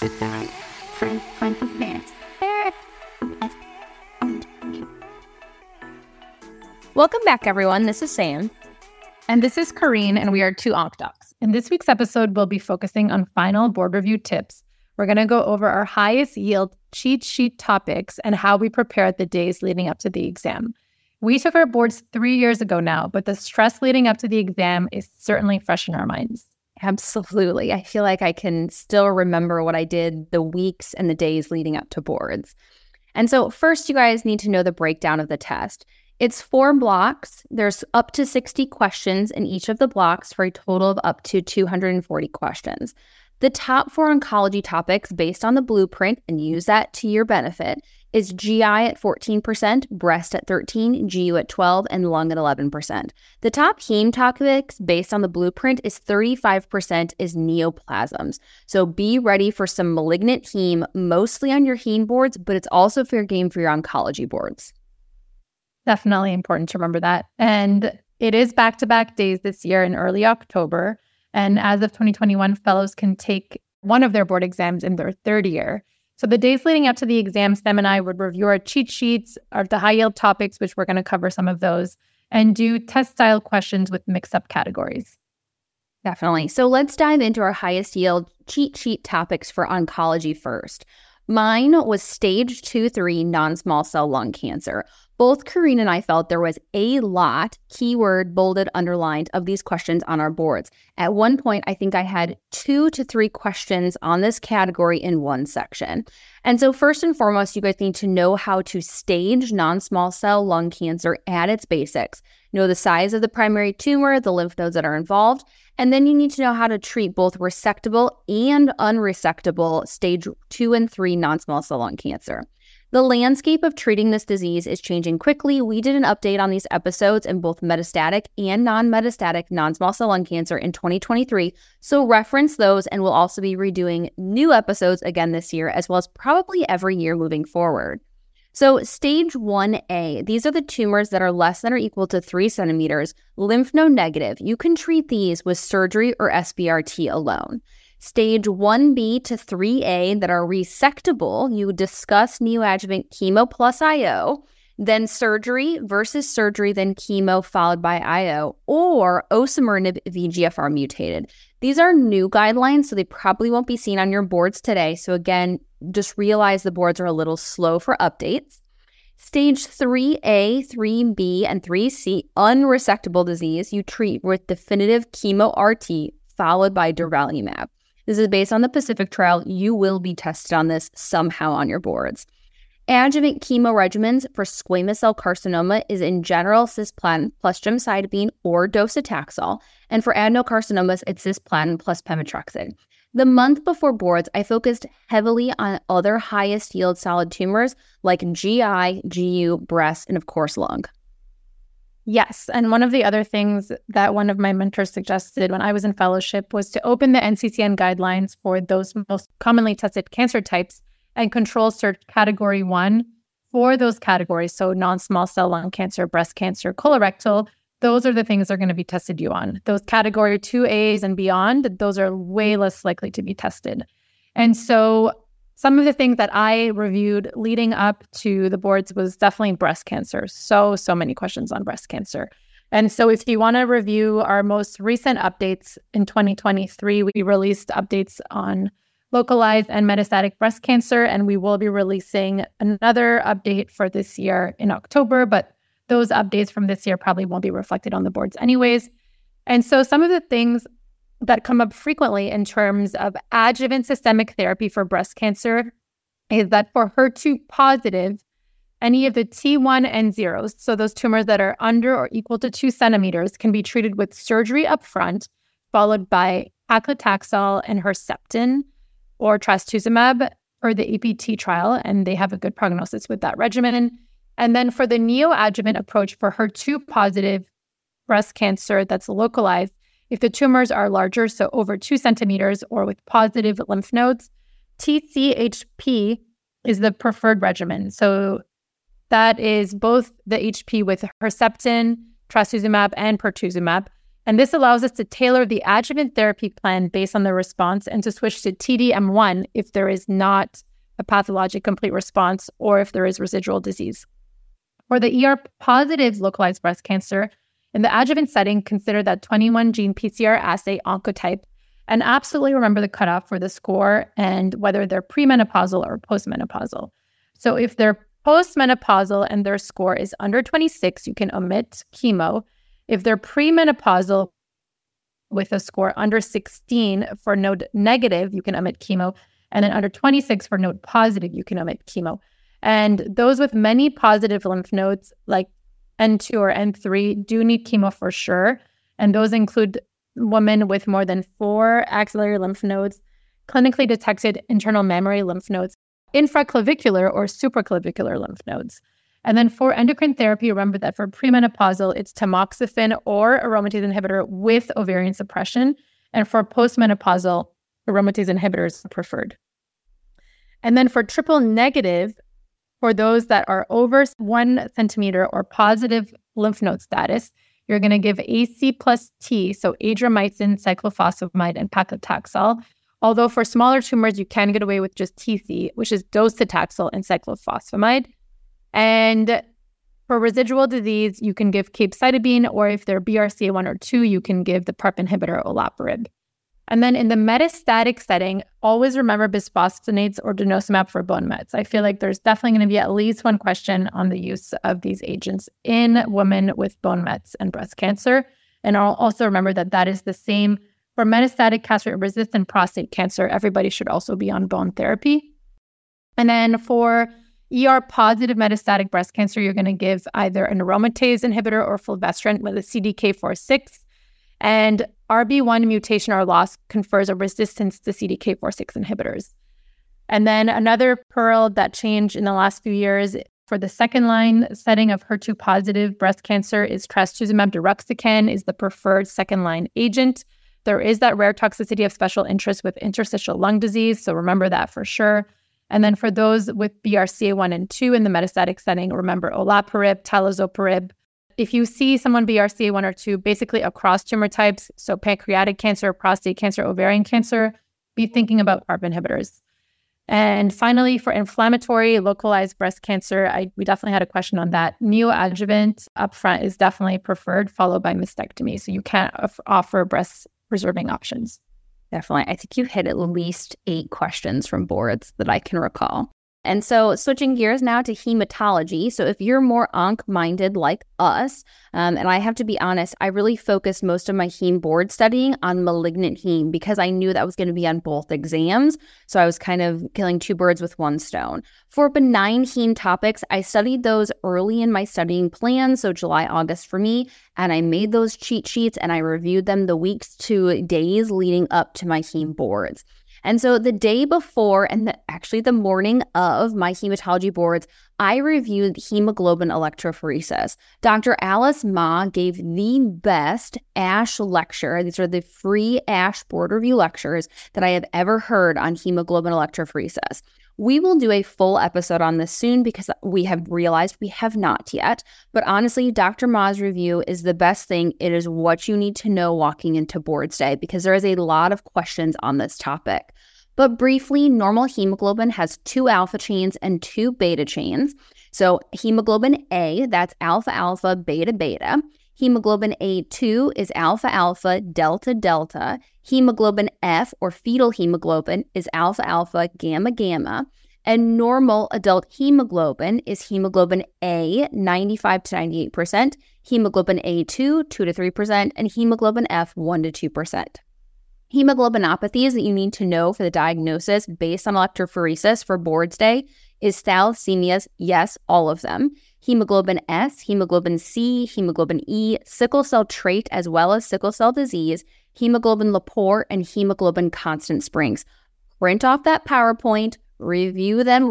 Welcome back, everyone. This is Sam. And this is Kareen, and we are two Onc Docs. In this week's episode, we'll be focusing on final board review tips. We're going to go over our highest yield cheat sheet topics and how we prepared the days leading up to the exam. We took our boards 3 years ago now, but the stress leading up to the exam is certainly fresh in our minds. Absolutely. I feel like I can still remember what I did the weeks and the days leading up to boards. And so first, you guys need to know the breakdown of the test. It's 4 blocks. There's up to 60 questions in each of the blocks for a total of up to 240 questions. The top 4 oncology topics based on the blueprint, and use that to your benefit, is GI at 14%, breast at 13%, GU at 12%, and lung at 11%. The top heme topics based on the blueprint is 35% is neoplasms. So be ready for some malignant heme, mostly on your heme boards, but it's also fair game for your oncology boards. Definitely important to remember that. And it is back-to-back days this year in early October. And as of 2021, fellows can take one of their board exams in their third year. So the days leading up to the exam, Sam and I would review our cheat sheets, the high-yield topics, which we're going to cover some of those, and do test-style questions with mix-up categories. Definitely. So let's dive into our highest yield cheat sheet topics for oncology first. Mine was stage 2-3 non-small cell lung cancer. Both Kareen and I felt there was a lot, keyword, bolded, underlined, of these questions on our boards. At one point, I think I had 2 to 3 questions on this category in one section. And so first and foremost, you guys need to know how to stage non-small cell lung cancer at its basics. Know the size of the primary tumor, the lymph nodes that are involved, and then you need to know how to treat both resectable and unresectable stage 2 and 3 non-small cell lung cancer. The landscape of treating this disease is changing quickly. We did an update on these episodes in both metastatic and non-metastatic non-small cell lung cancer in 2023, so reference those, and we'll also be redoing new episodes again this year, as well as probably every year moving forward. So stage 1A, these are the tumors that are less than or equal to 3 centimeters, lymph node negative. You can treat these with surgery or SBRT alone. Stage 1B to 3A that are resectable, you discuss neoadjuvant chemo plus IO, then surgery versus surgery, then chemo followed by IO, or osimertinib VEGFR mutated. These are new guidelines, so they probably won't be seen on your boards today. So again, just realize the boards are a little slow for updates. Stage 3A, 3B, and 3C, unresectable disease, you treat with definitive chemo RT followed by durvalumab. This is based on the Pacific trial. You will be tested on this somehow on your boards. Adjuvant chemo regimens for squamous cell carcinoma is in general cisplatin plus gemcitabine or docetaxel. And for adenocarcinomas, it's cisplatin plus pemetrexed. The month before boards, I focused heavily on other highest yield solid tumors like GI, GU, breast, and of course lung. Yes, and one of the other things that one of my mentors suggested when I was in fellowship was to open the NCCN guidelines for those most commonly tested cancer types and control search category 1 for those categories. So non-small cell lung cancer, breast cancer, colorectal, those are the things they're going to be tested you on. Those category 2As and beyond, those are way less likely to be tested. And so some of the things that I reviewed leading up to the boards was definitely breast cancer. So many questions on breast cancer. And so if you want to review our most recent updates in 2023, we released updates on localized and metastatic breast cancer, and we will be releasing another update for this year in October, but those updates from this year probably won't be reflected on the boards anyways. And so some of the things that come up frequently in terms of adjuvant systemic therapy for breast cancer is that for HER2 positive, any of the T1 and zeros, so those tumors that are under or equal to 2 centimeters, can be treated with surgery up front, followed by paclitaxel and Herceptin or trastuzumab for the APT trial, and they have a good prognosis with that regimen. And then for the neoadjuvant approach for HER2 positive breast cancer that's localized, if the tumors are larger, so over 2 centimeters or with positive lymph nodes, TCHP is the preferred regimen. So that is both the HP with Herceptin, trastuzumab, and pertuzumab. And this allows us to tailor the adjuvant therapy plan based on the response and to switch to TDM1 if there is not a pathologic complete response or if there is residual disease. For the ER-positive localized breast cancer, in the adjuvant setting, consider that 21-gene PCR assay oncotype and absolutely remember the cutoff for the score and whether they're premenopausal or postmenopausal. So if they're postmenopausal and their score is under 26, you can omit chemo. If they're premenopausal with a score under 16 for node negative, you can omit chemo. And then under 26 for node positive, you can omit chemo. And those with many positive lymph nodes like N2 or N3 do need chemo for sure. And those include women with more than 4 axillary lymph nodes, clinically detected internal mammary lymph nodes, infraclavicular or supraclavicular lymph nodes. And then for endocrine therapy, remember that for premenopausal, it's tamoxifen or aromatase inhibitor with ovarian suppression. And for postmenopausal, aromatase inhibitors are preferred. And then for triple negative, for those that are over 1 centimeter or positive lymph node status, you're going to give AC plus T, so adriamycin, cyclophosphamide, and paclitaxel. Although for smaller tumors, you can get away with just TC, which is docetaxel and cyclophosphamide. And for residual disease, you can give capecitabine, or if they're BRCA1 or 2, you can give the PARP inhibitor olaparib. And then in the metastatic setting, always remember bisphosphonates or denosumab for bone mets. I feel like there's definitely going to be at least one question on the use of these agents in women with bone mets and breast cancer. And I'll also remember that that is the same for metastatic castrate-resistant prostate cancer. Everybody should also be on bone therapy. And then for ER-positive metastatic breast cancer, you're going to give either an aromatase inhibitor or fulvestrant with a CDK4/6. And RB1 mutation or loss confers a resistance to CDK4/6 inhibitors. And then another pearl that changed in the last few years for the second-line setting of HER2-positive breast cancer is trastuzumab deruxtecan is the preferred second-line agent. There is that rare toxicity of special interest with interstitial lung disease, so remember that for sure. And then for those with BRCA1 and 2 in the metastatic setting, remember olaparib, talazoparib. If you see someone BRCA1 or 2, basically across tumor types, so pancreatic cancer, prostate cancer, ovarian cancer, be thinking about PARP inhibitors. And finally, for inflammatory localized breast cancer, we definitely had a question on that. Neoadjuvant upfront is definitely preferred, followed by mastectomy. So you can't offer breast preserving options. Definitely. I think you hit at least 8 questions from boards that I can recall. And so switching gears now to hematology. So if you're more onc-minded like us, and I have to be honest, I really focused most of my heme board studying on malignant heme because I knew that was going to be on both exams. So I was kind of killing 2 birds with 1 stone. For benign heme topics, I studied those early in my studying plan, so July, August for me, and I made those cheat sheets and I reviewed them the weeks to days leading up to my heme boards. And so the day before and actually the morning of my hematology boards, I reviewed hemoglobin electrophoresis. Dr. Alice Ma gave the best ASH lecture. These are the free ASH board review lectures that I have ever heard on hemoglobin electrophoresis. We will do a full episode on this soon because we have realized we have not yet. But honestly, Dr. Ma's review is the best thing. It is what you need to know walking into boards day because there is a lot of questions on this topic. But briefly, normal hemoglobin has 2 alpha chains and 2 beta chains. So hemoglobin A, that's alpha alpha, beta beta. Hemoglobin A2 is alpha alpha, delta delta. Hemoglobin F, or fetal hemoglobin, is alpha alpha, gamma gamma. And normal adult hemoglobin is hemoglobin A, 95 to 98%, hemoglobin A2, 2 to 3%, and hemoglobin F, 1 to 2%. Hemoglobinopathies that you need to know for the diagnosis based on electrophoresis for boards day is thalassemias, yes, all of them. Hemoglobin S, hemoglobin C, hemoglobin E, sickle cell trait as well as sickle cell disease, hemoglobin Laporte, and hemoglobin Constant Springs. Print off that PowerPoint, review them,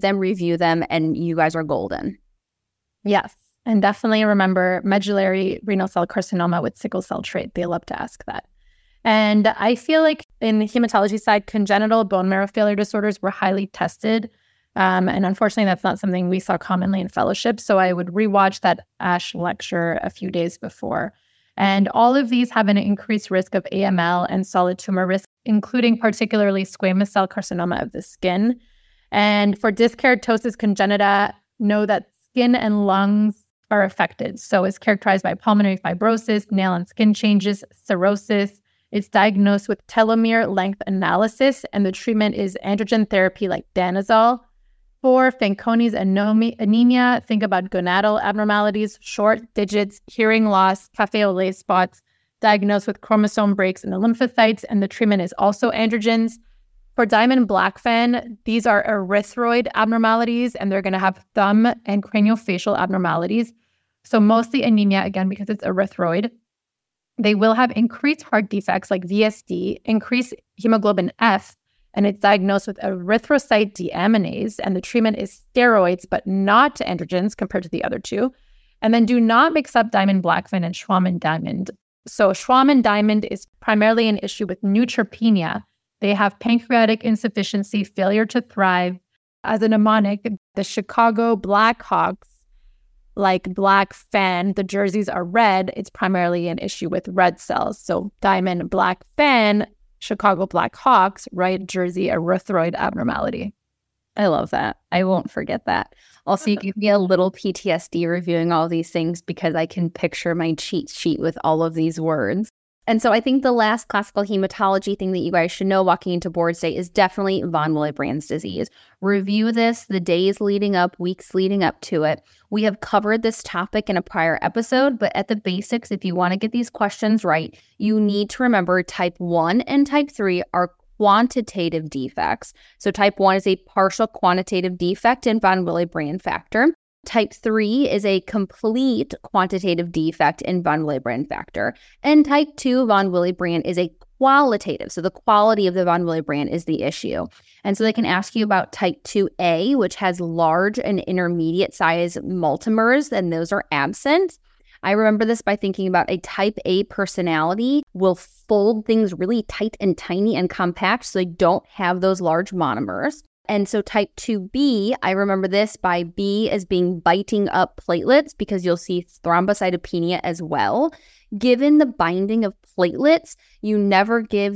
and you guys are golden. Yes, and definitely remember medullary renal cell carcinoma with sickle cell trait. They love to ask that. And I feel like in the hematology side, congenital bone marrow failure disorders were highly tested. And unfortunately, that's not something we saw commonly in fellowship. So I would rewatch that ASH lecture a few days before. And all of these have an increased risk of AML and solid tumor risk, including particularly squamous cell carcinoma of the skin. And for dyskeratosis congenita, know that skin and lungs are affected. So it's characterized by pulmonary fibrosis, nail and skin changes, cirrhosis. It's diagnosed with telomere length analysis, and the treatment is androgen therapy like danazol. For Fanconi's anemia, think about gonadal abnormalities, short digits, hearing loss, cafe au lait spots, diagnosed with chromosome breaks in the lymphocytes, and the treatment is also androgens. For Diamond-Blackfan, these are erythroid abnormalities, and they're going to have thumb and craniofacial abnormalities. So mostly anemia, again, because it's erythroid. They will have increased heart defects like VSD, increased hemoglobin F, and it's diagnosed with erythrocyte deaminase, and the treatment is steroids, but not androgens compared to the other two. And then do not mix up Diamond-Blackfan and Schwammen-Diamond. So Schwammen-Diamond is primarily an issue with neutropenia. They have pancreatic insufficiency, failure to thrive. As a mnemonic, the Chicago Blackhawks, like Black Fan, the jerseys are red. It's primarily an issue with red cells. So Diamond Black Fan, Chicago Blackhawks, right jersey, erythroid abnormality. I love that. I won't forget that. Also, you give me a little PTSD reviewing all these things because I can picture my cheat sheet with all of these words. And so I think the last classical hematology thing that you guys should know walking into boards day is definitely von Willebrand's disease. Review this the days leading up, weeks leading up to it. We have covered this topic in a prior episode, but at the basics, if you want to get these questions right, you need to remember type 1 and type 3 are quantitative defects. So type 1 is a partial quantitative defect in von Willebrand factor. Type 3 is a complete quantitative defect in von Willebrand factor. And type 2 von Willebrand is a qualitative. So the quality of the von Willebrand is the issue. And so they can ask you about type 2A, which has large and intermediate size multimers, and those are absent. I remember this by thinking about a type A personality will fold things really tight and tiny and compact, so they don't have those large monomers. And so type 2B, I remember this by B as being biting up platelets because you'll see thrombocytopenia as well. Given the binding of platelets, you never give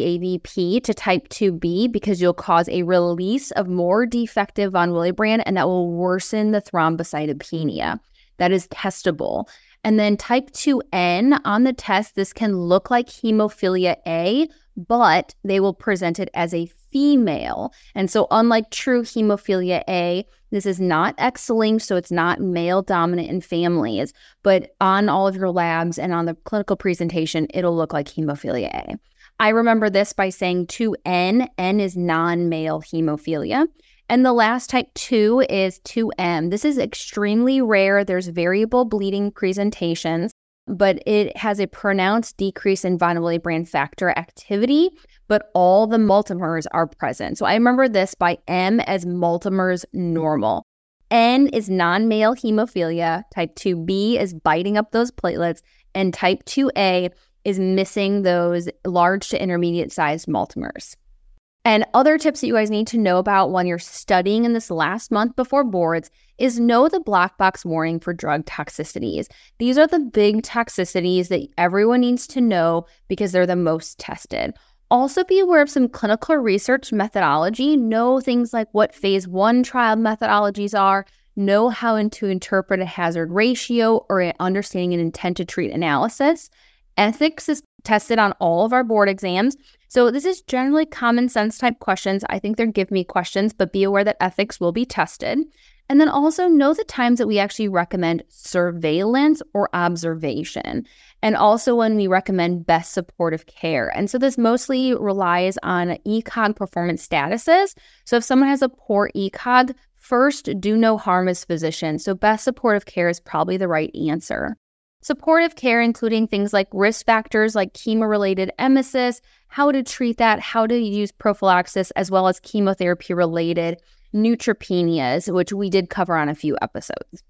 DDAVP to type 2B because you'll cause a release of more defective von Willebrand, and that will worsen the thrombocytopenia. That is testable. And then type 2N, on the test, this can look like hemophilia A, but they will present it as a female. And so unlike true hemophilia A, this is not X-linked, so it's not male dominant in families, but on all of your labs and on the clinical presentation, it'll look like hemophilia A. I remember this by saying 2N, N is non-male hemophilia. And the last type 2 is 2M. This is extremely rare. There's variable bleeding presentations, but it has a pronounced decrease in von Willebrand factor activity, but all the multimers are present. So I remember this by M as multimers normal. N is non-male hemophilia, type 2B is biting up those platelets, and type 2A is missing those large to intermediate sized multimers. And other tips that you guys need to know about when you're studying in this last month before boards is know the black box warning for drug toxicities. These are the big toxicities that everyone needs to know because they're the most tested. Also be aware of some clinical research methodology. Know things like what phase 1 trial methodologies are. Know how to interpret a hazard ratio or understanding an intent to treat analysis. Ethics is tested on all of our board exams. So this is generally common sense type questions. I think they're give me questions, but be aware that ethics will be tested. And then also know the times that we actually recommend surveillance or observation. And also when we recommend best supportive care. And so this mostly relies on ECOG performance statuses. So if someone has a poor ECOG, first do no harm as physician. So best supportive care is probably the right answer. Supportive care, including things like risk factors like chemo-related emesis, how to treat that, how to use prophylaxis, as well as chemotherapy-related neutropenias, which we did cover on a few episodes.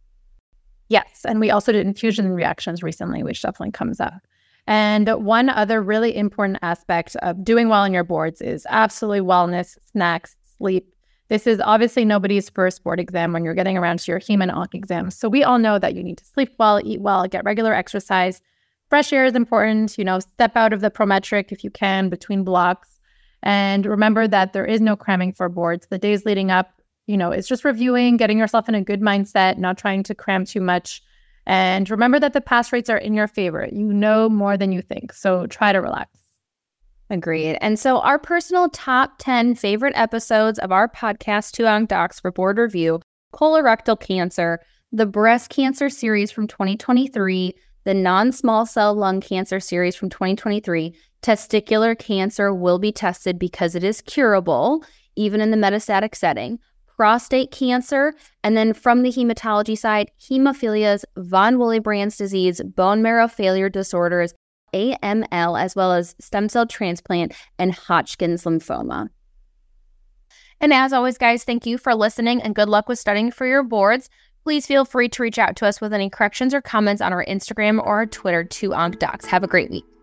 Yes, and we also did infusion reactions recently, which definitely comes up. And one other really important aspect of doing well on your boards is absolutely wellness, snacks, sleep. This is obviously nobody's first board exam when you're getting around to your hem and onc exams. So we all know that you need to sleep well, eat well, get regular exercise, fresh air is important. Step out of the Prometric if you can between blocks. And remember that there is no cramming for boards. The days leading up, it's just reviewing, getting yourself in a good mindset, not trying to cram too much. And remember that the pass rates are in your favor. You know more than you think. So try to relax. Agreed. And so our personal top 10 favorite episodes of our podcast, Two Onc Docs for Board Review: colorectal cancer, the breast cancer series from 2023, the non-small cell lung cancer series from 2023, testicular cancer will be tested because it is curable, even in the metastatic setting, prostate cancer, and then from the hematology side, hemophilias, von Willebrand's disease, bone marrow failure disorders, AML, as well as stem cell transplant and Hodgkin's lymphoma. And as always, guys, thank you for listening and good luck with studying for your boards. Please feel free to reach out to us with any corrections or comments on our Instagram or our Twitter, 2OncDocs. Have a great week.